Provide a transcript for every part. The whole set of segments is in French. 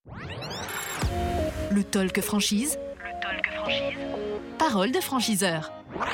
Le Talk Franchise. Parole de franchiseur.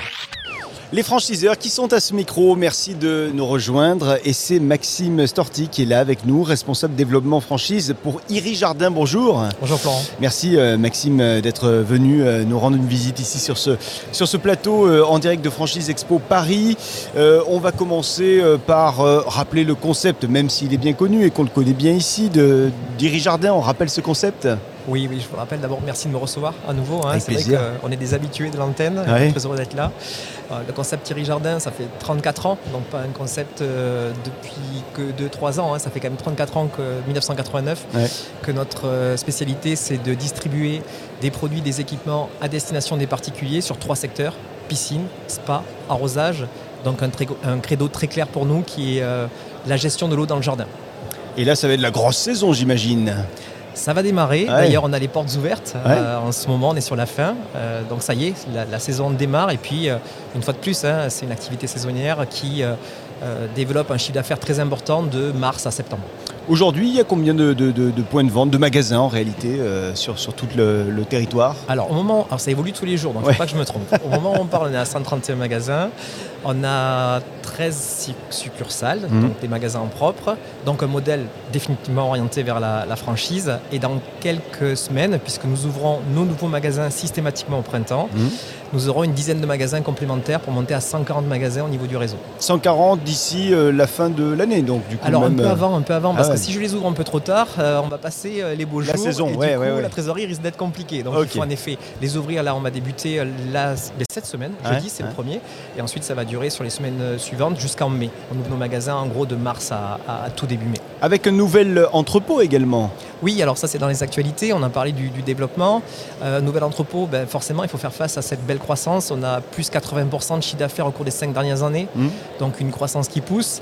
Les franchiseurs qui sont à ce micro, merci de nous rejoindre. Et c'est Maxime Storti qui est là avec nous, responsable développement franchise pour Iris Jardin. Bonjour. Bonjour Florent. Merci Maxime d'être venu nous rendre une visite ici sur ce plateau en direct de Franchise Expo Paris. On va commencer par rappeler le concept, même s'il est bien connu et qu'on le connaît bien ici, d'Iris Jardin. On rappelle ce concept ? Oui, je vous rappelle d'abord, merci de me recevoir à nouveau. Avec c'est plaisir. vrai qu'on est des habitués de l'antenne, Ouais. on est très heureux d'être là. Le concept Iris Jardin, ça fait 34 ans, donc pas un concept depuis que 2-3 ans. Ça fait quand même 34 ans, 1989, que notre spécialité, c'est de distribuer des produits, des équipements à destination des particuliers sur 3 secteurs, piscine, spa, arrosage. Donc un credo très clair pour nous qui est la gestion de l'eau dans le jardin. Et là, ça va être la grosse saison, j'imagine. Ça va démarrer, D'ailleurs on a les portes ouvertes, en ce moment on est sur la fin, donc ça y est, la saison démarre et puis une fois de plus, c'est une activité saisonnière qui développe un chiffre d'affaires très important de mars à septembre. Aujourd'hui, il y a combien de points de vente, de magasins en réalité sur tout le territoire ? Alors ça évolue tous les jours, donc il ne faut pas que je me trompe. Au moment où on parle, on est à 131 magasins, on a 13 succursales, donc des magasins en propre, donc un modèle définitivement orienté vers la franchise. Et dans quelques semaines, puisque nous ouvrons nos nouveaux magasins systématiquement au printemps, nous aurons une dizaine de magasins complémentaires pour monter à 140 magasins au niveau du réseau. 140 d'ici la fin de l'année, donc du coup. Alors même, un peu avant, parce que si je les ouvre un peu trop tard, on va passer les beaux jours. La saison, et la trésorerie risque d'être compliquée. Donc il faut en effet les ouvrir. Là, on va débuter cette semaine, jeudi, c'est le premier. Et ensuite, ça va durer sur les semaines suivantes jusqu'en mai. On ouvre nos magasins en gros de mars à tout début mai. Avec un nouvel entrepôt également. Oui, alors ça c'est dans les actualités, on a parlé du développement. Nouvel entrepôt, forcément il faut faire face à cette belle croissance. On a plus 80% de chiffre d'affaires au cours des 5 dernières années, donc une croissance qui pousse.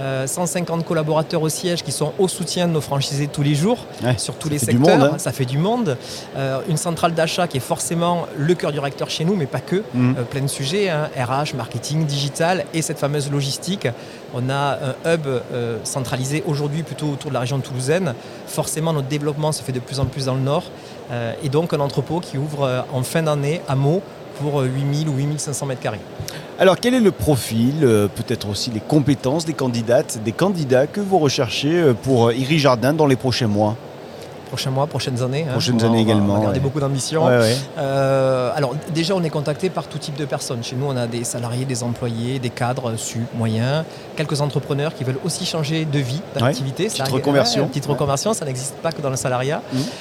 150 collaborateurs au siège qui sont au soutien de nos franchisés tous les jours, sur tous les secteurs. Ça fait du monde. Une centrale d'achat qui est forcément le cœur du réacteur chez nous, mais pas que. Plein de sujets, RH, marketing, digital et cette fameuse logistique. On a un hub centralisé aujourd'hui plutôt autour de la région toulousaine. Forcément, notre développement se fait de plus en plus dans le nord. Et donc, un entrepôt qui ouvre en fin d'année à Meaux pour 8000 ou 8500 mètres carrés. Alors, quel est le profil, peut-être aussi les compétences des candidates, des candidats que vous recherchez pour Iris Jardin dans les prochains mois ? Prochains mois, prochaines années. Prochaines années également. On va garder beaucoup d'ambition. Alors déjà, on est contacté par tout type de personnes. Chez nous, on a des salariés, des employés, des cadres, sup, moyens, quelques entrepreneurs qui veulent aussi changer de vie, d'activité. Petite reconversion. Petite reconversion, ça n'existe pas que dans le salariat.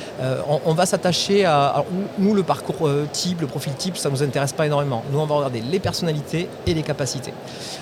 On va s'attacher à... Alors, nous, le parcours type, le profil type, ça ne nous intéresse pas énormément. Nous, on va regarder les personnalités et les capacités.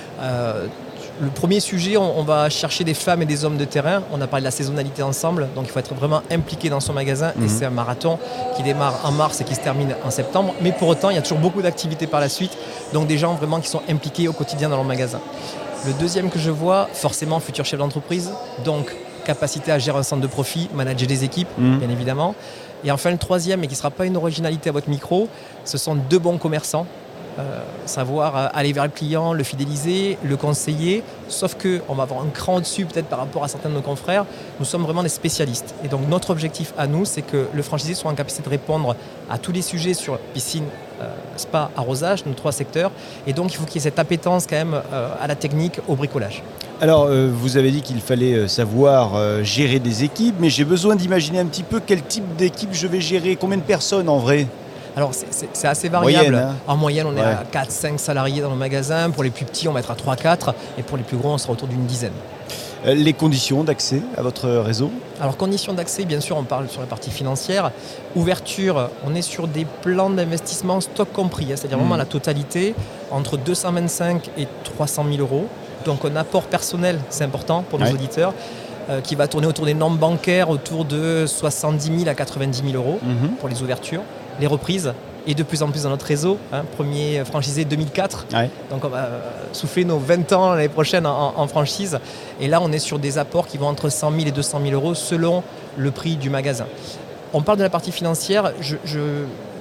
Le premier sujet, on va chercher des femmes et des hommes de terrain. On a parlé de la saisonnalité ensemble, donc il faut être vraiment impliqué dans son magasin. Et c'est un marathon qui démarre en mars et qui se termine en septembre. Mais pour autant, il y a toujours beaucoup d'activités par la suite. Donc des gens vraiment qui sont impliqués au quotidien dans leur magasin. Le deuxième que je vois, forcément futur chef d'entreprise. Donc capacité à gérer un centre de profit, manager des équipes, bien évidemment. Et enfin le troisième, et qui ne sera pas une originalité à votre micro, ce sont 2 bons commerçants. Savoir aller vers le client, le fidéliser, le conseiller, sauf qu'on va avoir un cran au-dessus peut-être par rapport à certains de nos confrères. Nous sommes vraiment des spécialistes et donc notre objectif à nous, c'est que le franchisé soit en capacité de répondre à tous les sujets sur piscine, spa, arrosage, nos 3 secteurs, et donc il faut qu'il y ait cette appétence quand même à la technique, au bricolage. Alors vous avez dit qu'il fallait savoir gérer des équipes, mais j'ai besoin d'imaginer un petit peu quel type d'équipe je vais gérer, combien de personnes en vrai ? Alors c'est assez variable. Moyenne, En moyenne, on est à 4-5 salariés dans nos magasins. Pour les plus petits, on va être à 3-4. Et pour les plus gros, on sera autour d'une dizaine. Les conditions d'accès à votre réseau ? Alors conditions d'accès, bien sûr, on parle sur la partie financière. Ouverture, on est sur des plans d'investissement stock compris, c'est-à-dire vraiment la totalité, entre 225 et 300 000 euros. Donc un apport personnel, c'est important pour nos auditeurs, qui va tourner autour des normes bancaires, autour de 70 000 à 90 000 euros pour les ouvertures. Les reprises, et de plus en plus dans notre réseau, premier franchisé 2004, donc on va souffler nos 20 ans l'année prochaine en franchise, et là on est sur des apports qui vont entre 100 000 et 200 000 euros selon le prix du magasin. On parle de la partie financière,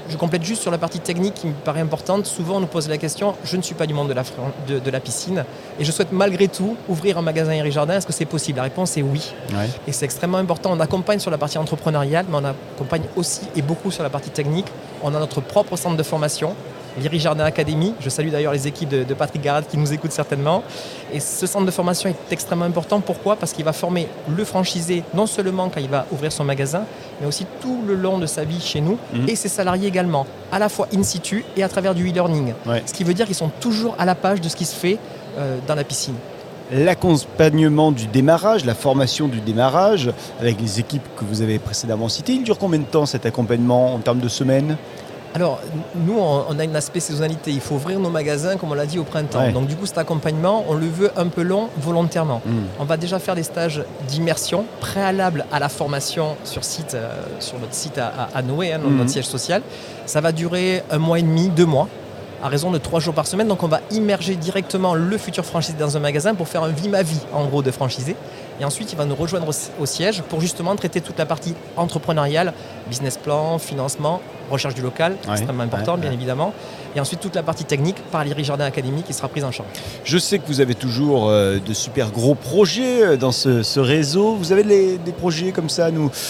Je complète juste sur la partie technique qui me paraît importante. Souvent, on nous pose la question, je ne suis pas du monde de la piscine et je souhaite malgré tout ouvrir un magasin Éric Jardin. Est-ce que c'est possible? La réponse est oui. Ouais. Et c'est extrêmement important. On accompagne sur la partie entrepreneuriale, mais on accompagne aussi et beaucoup sur la partie technique. On a notre propre centre de formation, l'Éric Jardin Academy. Je salue d'ailleurs les équipes de Patrick Garat qui nous écoutent certainement. Et ce centre de formation est extrêmement important. Pourquoi? Parce qu'il va former le franchisé non seulement quand il va ouvrir son magasin, mais aussi tout le long de sa vie chez nous et ses salariés également, à la fois in situ et à travers du e-learning. Ouais. Ce qui veut dire qu'ils sont toujours à la page de ce qui se fait dans la piscine. L'accompagnement du démarrage, la formation du démarrage, avec les équipes que vous avez précédemment citées, il dure combien de temps cet accompagnement en termes de semaines? Alors, nous, on a un aspect saisonnalité. Il faut ouvrir nos magasins, comme on l'a dit, au printemps. Ouais. Donc, du coup, cet accompagnement, on le veut un peu long volontairement. On va déjà faire des stages d'immersion préalables à la formation sur notre site à Noé, notre siège social. Ça va durer 1 mois et demi, 2 mois, à raison de 3 jours par semaine. Donc, on va immerger directement le futur franchisé dans un magasin pour faire un vie-ma-vie, en gros, de franchisé. Et ensuite, il va nous rejoindre au siège pour justement traiter toute la partie entrepreneuriale, business plan, financement, recherche du local, extrêmement important, bien évidemment. Et ensuite, toute la partie technique par l'Éric Jardin Academy qui sera prise en charge. Je sais que vous avez toujours de super gros projets dans ce réseau. Vous avez des projets comme ça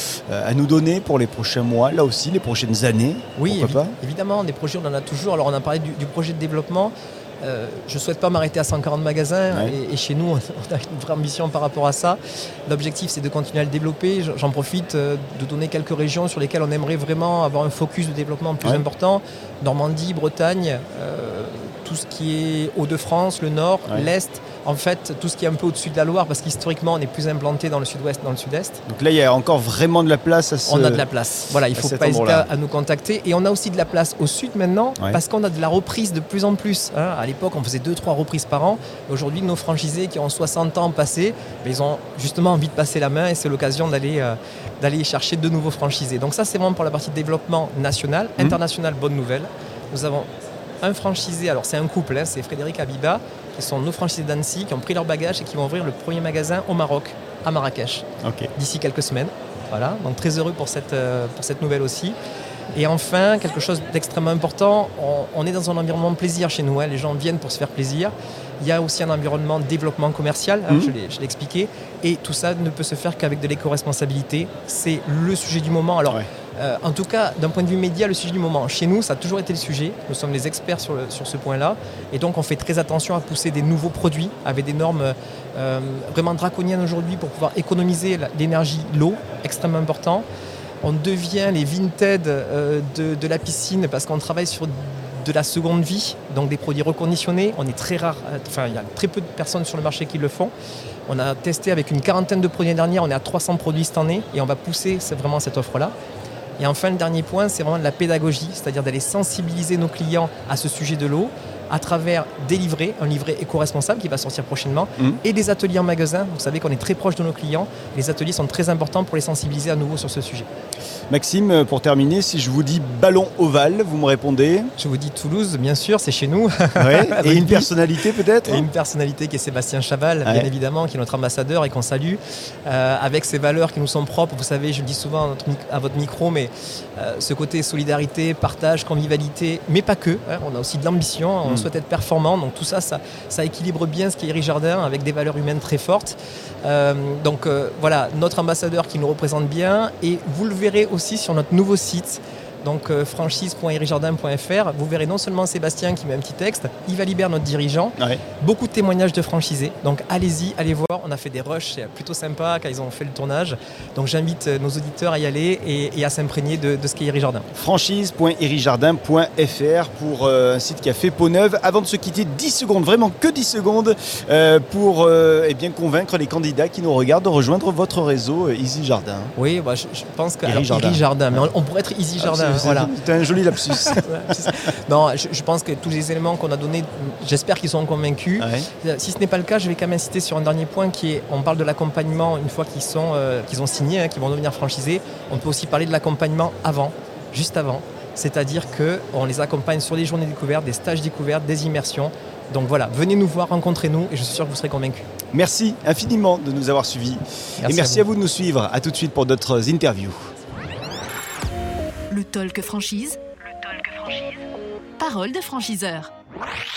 à nous donner pour les prochains mois, là aussi, les prochaines années? Oui, évidemment, des projets, on en a toujours. Alors, on a parlé du projet de développement. Je ne souhaite pas m'arrêter à 140 magasins et chez nous, on a une vraie ambition par rapport à ça. L'objectif, c'est de continuer à le développer. J'en profite de donner quelques régions sur lesquelles on aimerait vraiment avoir un focus de développement plus important. Normandie, Bretagne, tout ce qui est Hauts-de-France, le Nord, l'Est. En fait, tout ce qui est un peu au-dessus de la Loire, parce qu'historiquement, on est plus implanté dans le Sud-Ouest, dans le Sud-Est. Donc là, il y a encore vraiment de la place On a de la place. Voilà, il ne faut pas hésiter à nous contacter. Et on a aussi de la place au Sud maintenant, parce qu'on a de la reprise de plus en plus. À l'époque, on faisait 2-3 reprises par an. Aujourd'hui, nos franchisés qui ont 60 ans passés, ils ont justement envie de passer la main et c'est l'occasion d'aller chercher de nouveaux franchisés. Donc ça, c'est vraiment pour la partie développement national. International, bonne nouvelle. Nous avons un franchisé, alors c'est un couple, c'est Frédéric Abiba, qui sont nos franchisés d'Annecy, qui ont pris leur bagage et qui vont ouvrir le premier magasin au Maroc, à Marrakech, d'ici quelques semaines. Voilà, donc très heureux pour cette nouvelle aussi. Et enfin, quelque chose d'extrêmement important, on est dans un environnement de plaisir chez nous, les gens viennent pour se faire plaisir. Il y a aussi un environnement de développement commercial, je l'ai expliqué, et tout ça ne peut se faire qu'avec de l'éco-responsabilité. C'est le sujet du moment. Alors, en tout cas, d'un point de vue média, le sujet du moment. Chez nous, ça a toujours été le sujet. Nous sommes les experts sur ce point-là. Et donc, on fait très attention à pousser des nouveaux produits avec des normes vraiment draconiennes aujourd'hui pour pouvoir économiser l'énergie, l'eau, extrêmement important. On devient les Vinted de la piscine parce qu'on travaille sur de la seconde vie, donc des produits reconditionnés. On est très rare, il y a très peu de personnes sur le marché qui le font. On a testé avec une quarantaine de produits l'année dernière, on est à 300 produits cette année et on va pousser vraiment cette offre-là. Et enfin, le dernier point, c'est vraiment de la pédagogie, c'est-à-dire d'aller sensibiliser nos clients à ce sujet de l'eau à travers des livrets, un livret éco-responsable qui va sortir prochainement, et des ateliers en magasin. Vous savez qu'on est très proche de nos clients. Les ateliers sont très importants pour les sensibiliser à nouveau sur ce sujet. Maxime, pour terminer, si je vous dis ballon ovale, vous me répondez? Je vous dis Toulouse, bien sûr, c'est chez nous. Et une personnalité peut-être? Et une personnalité qui est Sébastien Chaval, bien évidemment, qui est notre ambassadeur et qu'on salue, avec ses valeurs qui nous sont propres. Vous savez, je le dis souvent à votre micro, mais ce côté solidarité, partage, convivialité, mais pas que. On a aussi de l'ambition, on souhaite être performant. Donc tout ça, ça équilibre bien ce qu'est Éric Jardin avec des valeurs humaines très fortes. Donc voilà, notre ambassadeur qui nous représente bien. Et vous le verrez aussi sur notre nouveau site. Donc franchise.ericjardin.fr, vous verrez non seulement Sébastien qui met un petit texte, Yves Alibert, notre dirigeant, beaucoup de témoignages de franchisés. Donc allez-y, allez voir, on a fait des rushs, c'est plutôt sympa quand ils ont fait le tournage. Donc j'invite nos auditeurs à y aller et à s'imprégner de ce qu'est Éric Jardin. Franchise.ericjardin.fr pour un site qui a fait peau neuve. Avant de se quitter, 10 secondes, vraiment que 10 secondes pour bien convaincre les candidats qui nous regardent de rejoindre votre réseau Easy Jardin. Oui, je pense que Éric Jardin, mais on pourrait être Easy Jardin. Voilà. C'est un joli lapsus. Non, je pense que tous les éléments qu'on a donnés, j'espère qu'ils sont convaincus. Si ce n'est pas le cas, je vais quand même insister sur un dernier point qui est, on parle de l'accompagnement une fois qu'ils ont signé, qu'ils vont devenir franchisés. On peut aussi parler de l'accompagnement juste avant. C'est-à-dire qu'on les accompagne sur des journées découvertes, des stages découvertes, des immersions. Donc voilà, venez nous voir, rencontrez-nous et je suis sûr que vous serez convaincus. Merci infiniment de nous avoir suivis. Merci à vous de nous suivre. À tout de suite pour d'autres interviews. Le Talk Franchise. parole de franchiseur.